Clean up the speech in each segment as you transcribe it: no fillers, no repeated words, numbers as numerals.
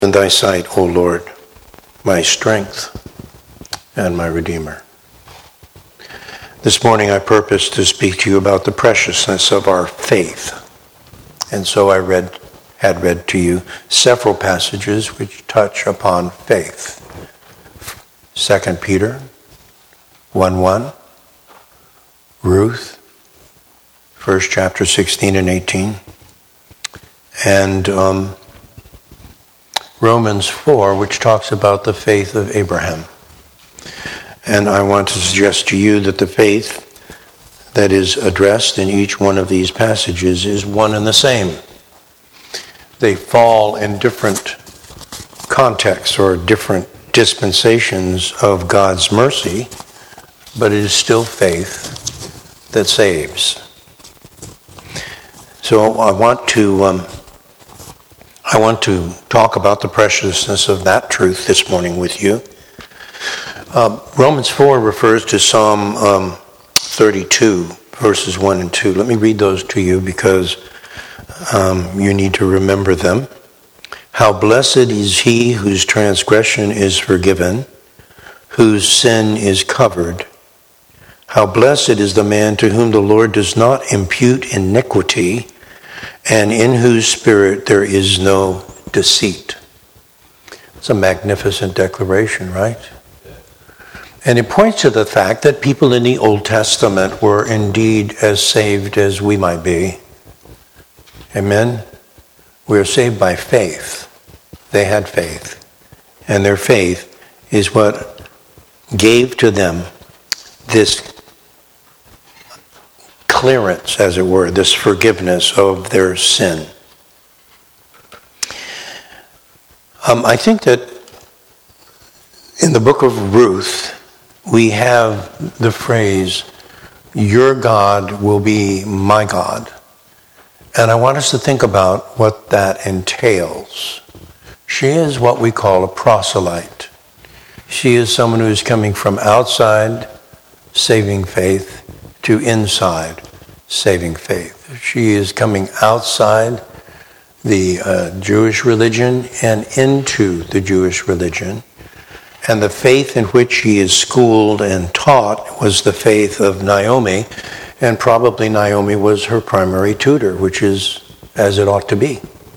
in thy sight, O Lord, my strength and my Redeemer. This morning I purpose to speak to you about the preciousness of our faith. And so I had read to you several passages which touch upon faith. 2 Peter 1:1, Ruth, 1 chapter 16 and 18, and Romans 4, which talks about the faith of Abraham. And I want to suggest to you that the faith that is addressed in each one of these passages is one and the same. They fall in different contexts or different dispensations of God's mercy, but it is still faith that saves. So I want to talk about the preciousness of that truth this morning with you. Romans 4 refers to Psalm 32, verses 1 and 2. Let me read those to you because you need to remember them. How blessed is he whose transgression is forgiven, whose sin is covered. How blessed is the man to whom the Lord does not impute iniquity, and in whose spirit there is no deceit. It's a magnificent declaration, right? And it points to the fact that people in the Old Testament were indeed as saved as we might be. Amen? We are saved by faith. They had faith. And their faith is what gave to them this clearance, as it were, this forgiveness of their sin. I think that in the book of Ruth, we have the phrase, your God will be my God. And I want us to think about what that entails. She is what we call a proselyte. She is someone who is coming from outside saving faith to inside saving faith. She is coming outside the Jewish religion and into the Jewish religion. And the faith in which she is schooled and taught was the faith of Naomi, and probably Naomi was her primary tutor, which is as it ought to be.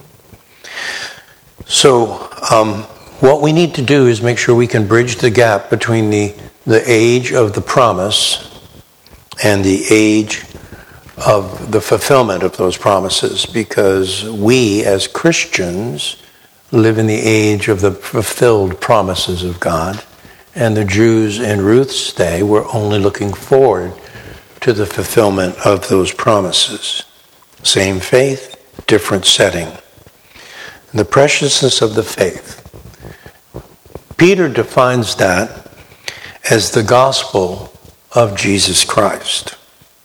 So what we need to do is make sure we can bridge the gap between the age of the promise and the age of the fulfillment of those promises, because we as Christians live in the age of the fulfilled promises of God, and the Jews in Ruth's day were only looking forward to the fulfillment of those promises. Same faith, different setting. And the preciousness of the faith. Peter defines that as the gospel of Jesus Christ.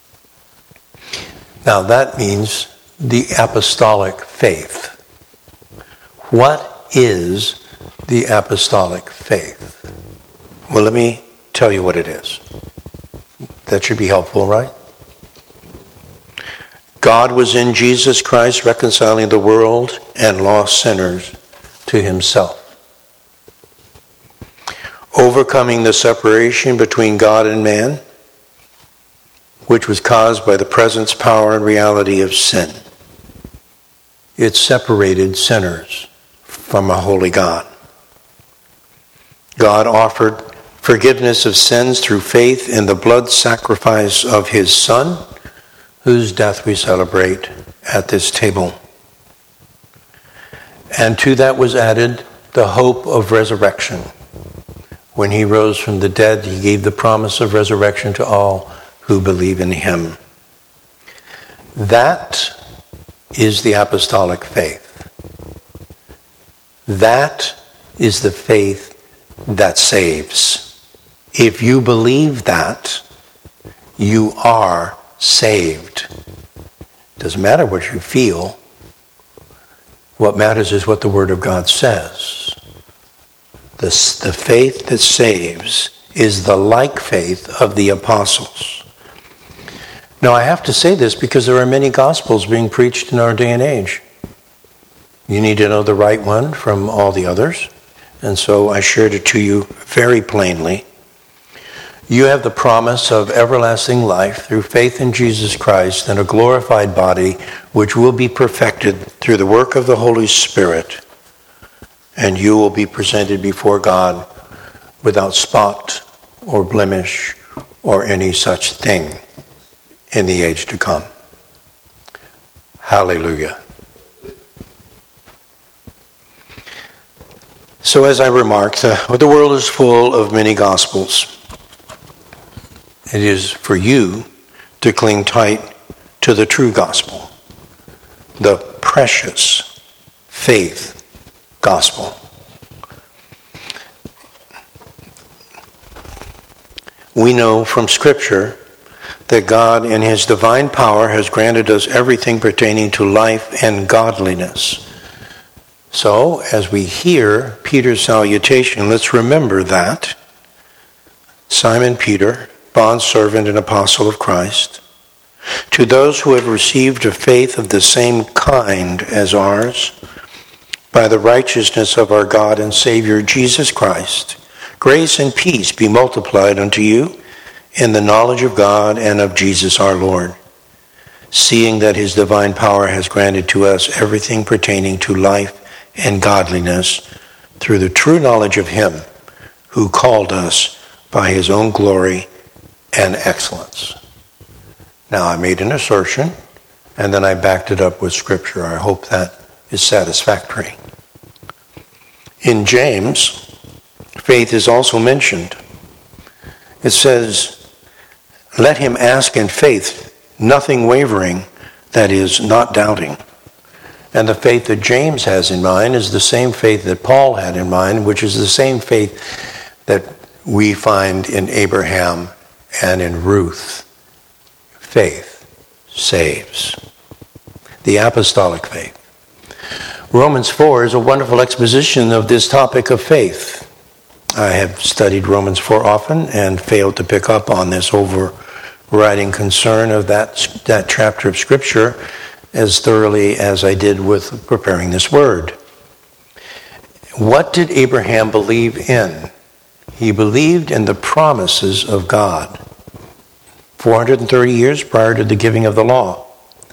Now that means the apostolic faith. What is the apostolic faith? Well, let me tell you what it is. That should be helpful, right? God was in Jesus Christ reconciling the world and lost sinners to himself. Overcoming the separation between God and man, which was caused by the presence, power, and reality of sin. It separated sinners from a holy God. God offered forgiveness of sins through faith in the blood sacrifice of his Son, whose death we celebrate at this table. And to that was added the hope of resurrection. When he rose from the dead, he gave the promise of resurrection to all who believe in him. That is the apostolic faith. That is the faith that saves. If you believe that, you are saved. Doesn't matter what you feel. What matters is what the Word of God says. The faith that saves is the like faith of the apostles. Now I have to say this because there are many gospels being preached in our day and age. You need to know the right one from all the others. And so I shared it to you very plainly. You have the promise of everlasting life through faith in Jesus Christ and a glorified body which will be perfected through the work of the Holy Spirit. And you will be presented before God without spot or blemish or any such thing in the age to come. Hallelujah. So as I remarked, the world is full of many gospels. It is for you to cling tight to the true gospel, the precious faith gospel. We know from Scripture that God in his divine power has granted us everything pertaining to life and godliness. So, as we hear Peter's salutation, let's remember that Simon Peter, bondservant and apostle of Christ, to those who have received a faith of the same kind as ours, by the righteousness of our God and Savior Jesus Christ, grace and peace be multiplied unto you in the knowledge of God and of Jesus our Lord, seeing that his divine power has granted to us everything pertaining to life and godliness through the true knowledge of him who called us by his own glory and excellence. Now, I made an assertion, and then I backed it up with Scripture. I hope that is satisfactory. In James, faith is also mentioned. It says, let him ask in faith, nothing wavering, that is, not doubting. And the faith that James has in mind is the same faith that Paul had in mind, which is the same faith that we find in Abraham and in Ruth. Faith saves. The apostolic faith. Romans 4 is a wonderful exposition of this topic of faith. I have studied Romans 4 often and failed to pick up on this overriding concern of that chapter of Scripture as thoroughly as I did with preparing this word. What did Abraham believe in? He believed in the promises of God. 430 years prior to the giving of the law,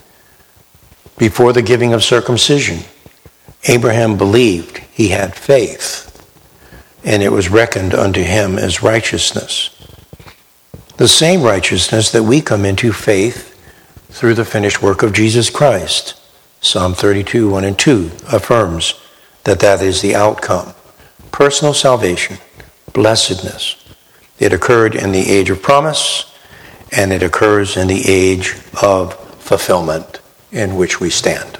before the giving of circumcision, Abraham believed, he had faith, and it was reckoned unto him as righteousness. The same righteousness that we come into faith through the finished work of Jesus Christ. Psalm 32, 1 and 2 affirms that is the outcome. Personal salvation, blessedness. It occurred in the age of promise, and it occurs in the age of fulfillment in which we stand.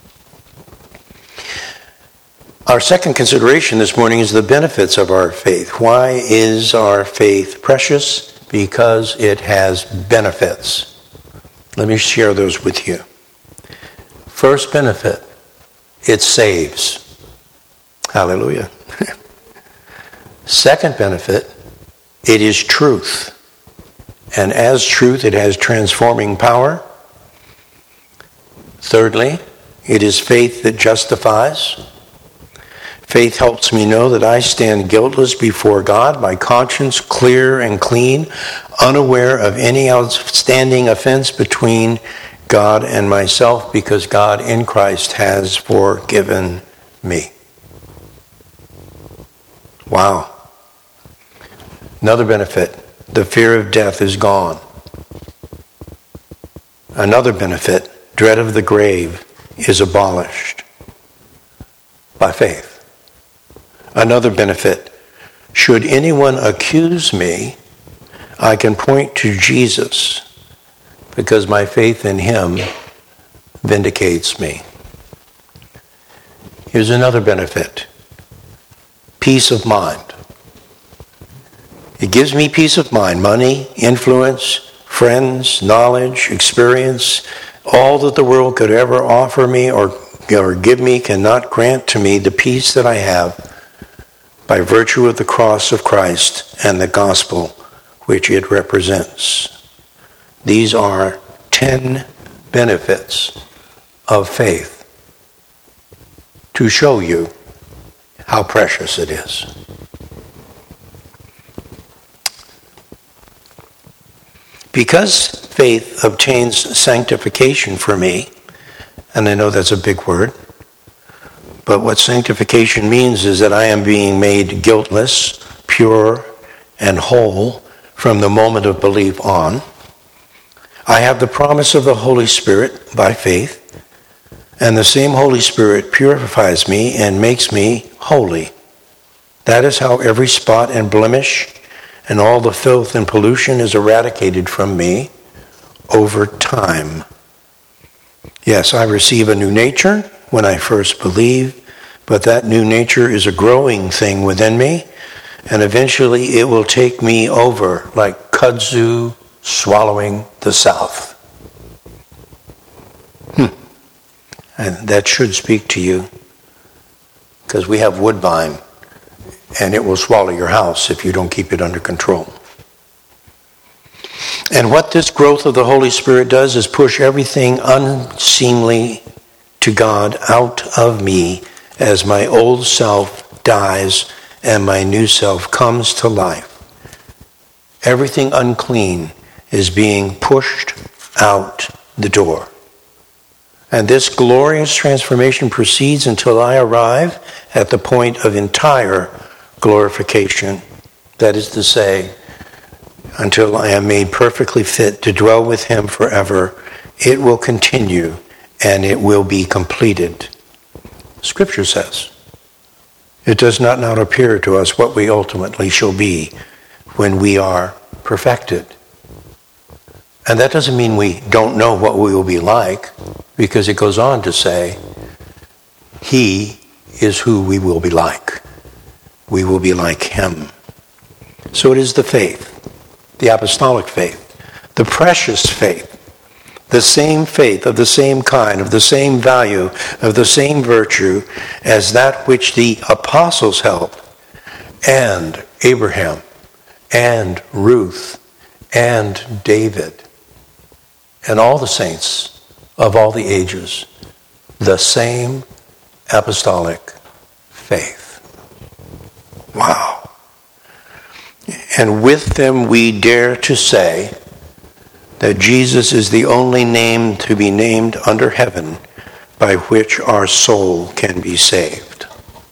Our second consideration this morning is the benefits of our faith. Why is our faith precious? Because it has benefits. Let me share those with you. First benefit, it saves. Hallelujah. Second benefit, it is truth. And as truth, it has transforming power. Thirdly, it is faith that justifies. Faith helps me know that I stand guiltless before God, my conscience clear and clean, unaware of any outstanding offense between God and myself, because God in Christ has forgiven me. Wow. Another benefit, the fear of death is gone. Another benefit, dread of the grave is abolished by faith. Another benefit, should anyone accuse me, I can point to Jesus, because my faith in him vindicates me. Here's another benefit, peace of mind. It gives me peace of mind, money, influence, friends, knowledge, experience, all that the world could ever offer me or give me cannot grant to me the peace that I have by virtue of the cross of Christ and the gospel which it represents. These are 10 benefits of faith. to show you how precious it is. Because faith obtains sanctification for me, and I know that's a big word, but what sanctification means is that I am being made guiltless, pure, and whole from the moment of belief on. I have the promise of the Holy Spirit by faith, and the same Holy Spirit purifies me and makes me holy. That is how every spot and blemish and all the filth and pollution is eradicated from me over time. Yes, I receive a new nature when I first believe, but that new nature is a growing thing within me, and eventually it will take me over like kudzu swallowing the south. And that should speak to you, because we have woodbine, and it will swallow your house if you don't keep it under control. And what this growth of the Holy Spirit does is push everything unseemly to God out of me as my old self dies and my new self comes to life. Everything unclean is being pushed out the door. And this glorious transformation proceeds until I arrive at the point of entire glorification. That is to say, until I am made perfectly fit to dwell with him forever. It will continue and it will be completed. Scripture says, it does not now appear to us what we ultimately shall be when we are perfected. And that doesn't mean we don't know what we will be like, because it goes on to say, he is who we will be like. We will be like him. So it is the faith, the apostolic faith, the precious faith, the same faith of the same kind, of the same value, of the same virtue as that which the apostles held, and Abraham, and Ruth, and David, and all the saints of all the ages, the same apostolic faith. Wow. And with them we dare to say that Jesus is the only name to be named under heaven by which our soul can be saved.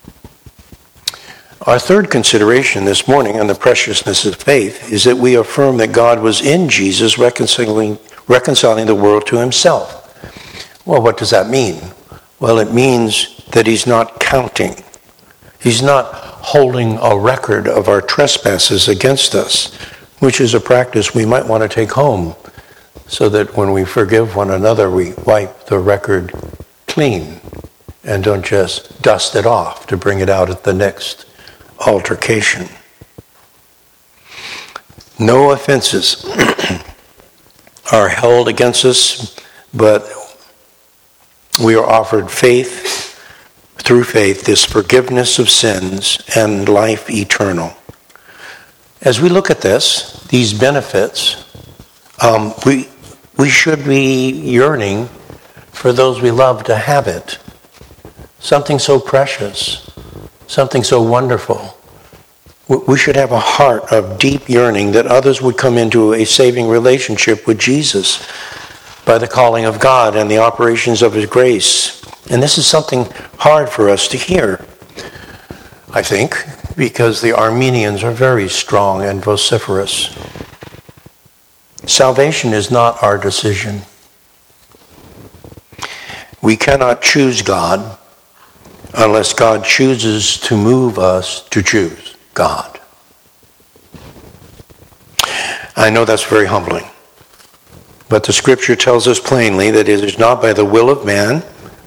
Our third consideration this morning on the preciousness of faith is that we affirm that God was in Jesus reconciling the world to himself. Well, what does that mean? Well, it means that he's not counting. He's not holding a record of our trespasses against us, which is a practice we might want to take home so that when we forgive one another, we wipe the record clean and don't just dust it off to bring it out at the next altercation. No offenses are held against us, but we are offered faith, through faith, this forgiveness of sins and life eternal. As we look at this, these benefits, we should be yearning for those we love to have it. Something so precious, something so wonderful. We should have a heart of deep yearning that others would come into a saving relationship with Jesus by the calling of God and the operations of his grace. And this is something hard for us to hear, I think, because the Armenians are very strong and vociferous. Salvation is not our decision. We cannot choose God unless God chooses to move us to choose God. I know that's very humbling, but the scripture tells us plainly that it is not by the will of man,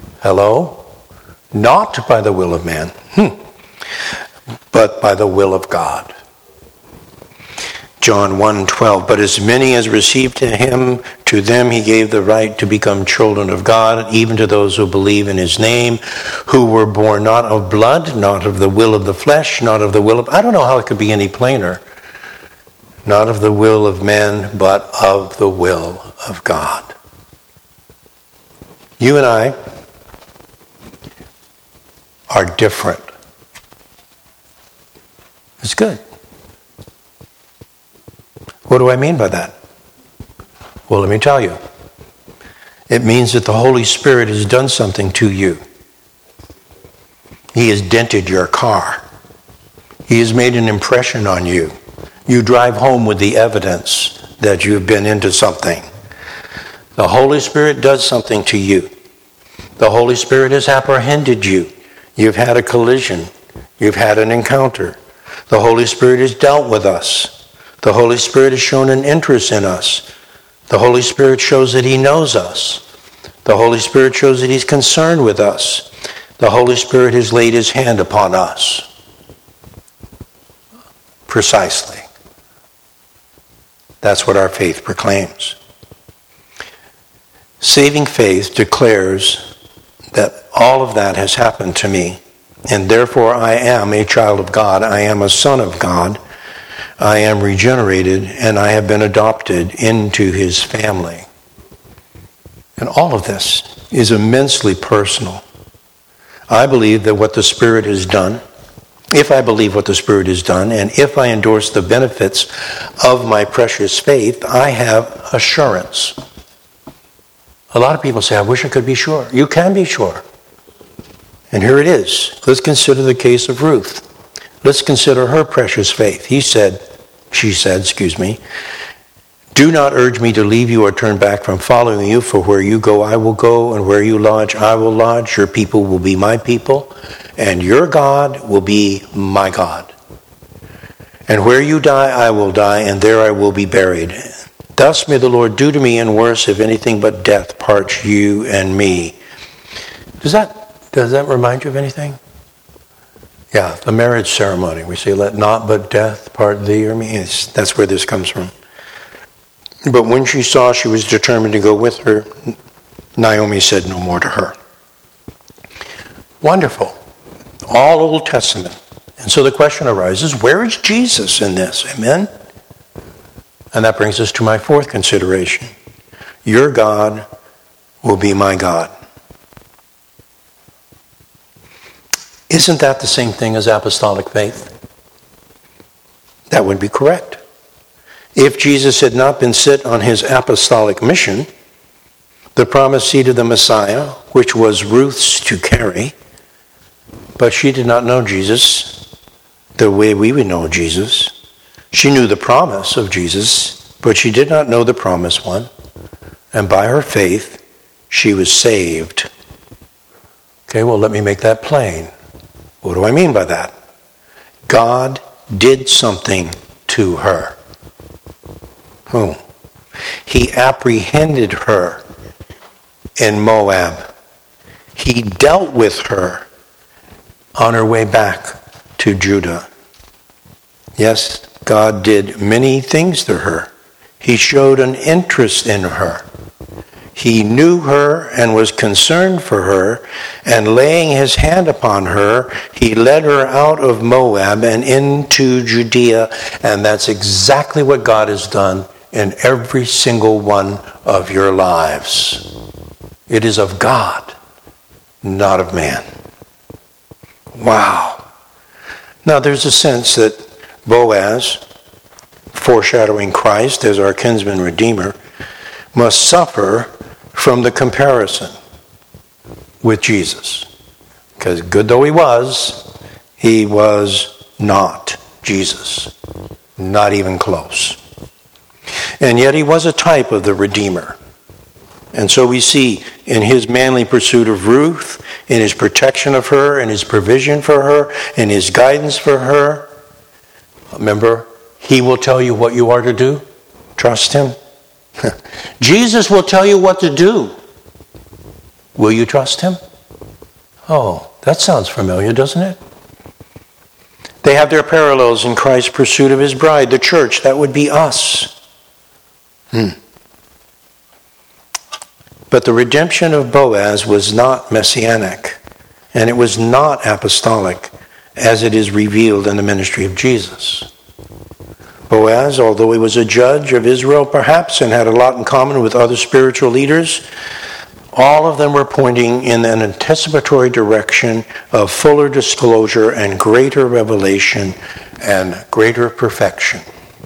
not by the will of man, but by the will of God. John 1:12, but as many as received him, to them he gave the right to become children of God, even to those who believe in his name, who were born not of blood, not of the will of the flesh, not of the will of, I don't know how it could be any plainer, not of the will of men, but of the will of God. You and I are different. It's good. What do I mean by that? Well, let me tell you. It means that the Holy Spirit has done something to you. He has dented your car. He has made an impression on you. You drive home with the evidence that you've been into something. The Holy Spirit does something to you. The Holy Spirit has apprehended you. You've had a collision. You've had an encounter. The Holy Spirit has dealt with us. The Holy Spirit has shown an interest in us. The Holy Spirit shows that He knows us. The Holy Spirit shows that He's concerned with us. The Holy Spirit has laid His hand upon us. Precisely. That's what our faith proclaims. Saving faith declares that all of that has happened to me, and therefore I am a child of God. I am a son of God. I am regenerated, and I have been adopted into His family. And all of this is immensely personal. I believe that what the Spirit has done, if I believe what the Spirit has done, and if I endorse the benefits of my precious faith, I have assurance. A lot of people say, I wish I could be sure. You can be sure. And here it is. Let's consider the case of Ruth. Let's consider her precious faith. She said, do not urge me to leave you or turn back from following you, for where you go, I will go, and where you lodge, I will lodge. Your people will be my people, and your God will be my God. And where you die, I will die, and there I will be buried. Thus may the Lord do to me, and worse, if anything but death parts you and me. Does that remind you of anything? Yeah, the marriage ceremony. We say, let not but death part thee or me. That's where this comes from. But when she saw she was determined to go with her, Naomi said no more to her. Wonderful. All Old Testament. And so the question arises, where is Jesus in this? Amen? And that brings us to my fourth consideration. Your God will be my God. Isn't that the same thing as apostolic faith? That would be correct. If Jesus had not been sent on his apostolic mission, the promised seed of the Messiah, which was Ruth's to carry, but she did not know Jesus the way we would know Jesus. She knew the promise of Jesus, but she did not know the promised one. And by her faith, she was saved. Okay, well, let me make that plain. What do I mean by that? God did something to her. Whom? He apprehended her in Moab. He dealt with her on her way back to Judah. Yes, God did many things to her. He showed an interest in her. He knew her and was concerned for her, and laying his hand upon her, he led her out of Moab and into Judea, and that's exactly what God has done in every single one of your lives. It is of God, not of man. Wow. Now there's a sense that Boaz, foreshadowing Christ as our kinsman redeemer, must suffer from the comparison with Jesus. Because good though he was not Jesus. Not even close. And yet he was a type of the Redeemer. And so we see in his manly pursuit of Ruth, in his protection of her, in his provision for her, in his guidance for her. Remember, he will tell you what you are to do. Trust him. Jesus will tell you what to do. Will you trust him? Oh, that sounds familiar, doesn't it? They have their parallels in Christ's pursuit of his bride, the church. That would be us. But the redemption of Boaz was not messianic, and it was not apostolic, as it is revealed in the ministry of Jesus. Boaz, although he was a judge of Israel perhaps, and had a lot in common with other spiritual leaders, All of them were pointing in an anticipatory direction of fuller disclosure and greater revelation and greater perfection.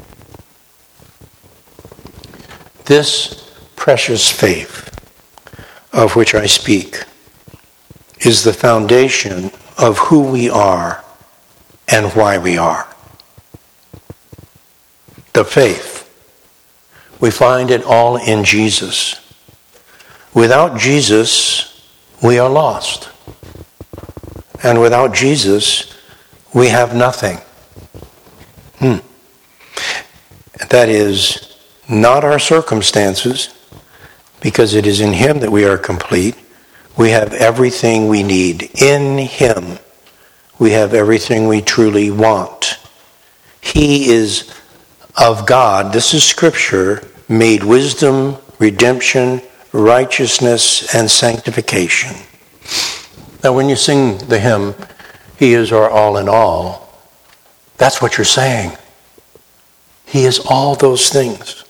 This precious faith of which I speak is the foundation of who we are and why we are. The faith. We find it all in Jesus. Without Jesus, we are lost. And without Jesus, we have nothing. That is not our circumstances, because it is in Him that we are complete. We have everything we need. In Him, we have everything we truly want. He is of God, this is Scripture, made wisdom, redemption, righteousness, and sanctification. Now when you sing the hymn, He is our all in all, that's what you're saying. He is all those things.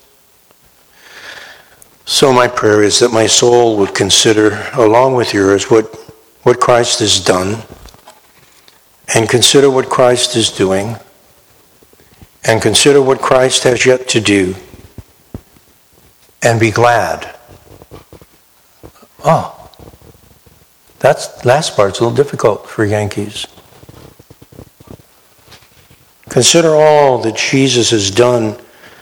So my prayer is that my soul would consider, along with yours, what Christ has done, and consider what Christ is doing, and consider what Christ has yet to do, and be glad. Oh, that last part's a little difficult for Yankees. Consider all that Jesus has done,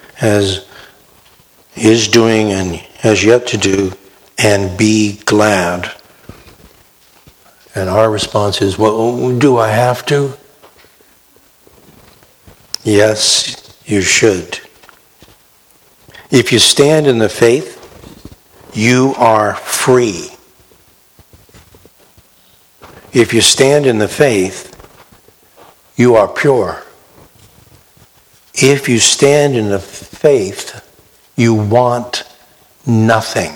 is doing, and has yet to do, and be glad. And our response is, well, do I have to? Yes, you should. If you stand in the faith, you are free. If you stand in the faith, you are pure. If you stand in the faith, you want nothing.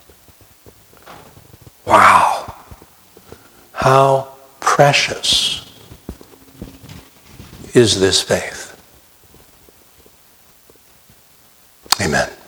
Wow. How precious is this faith? Amen.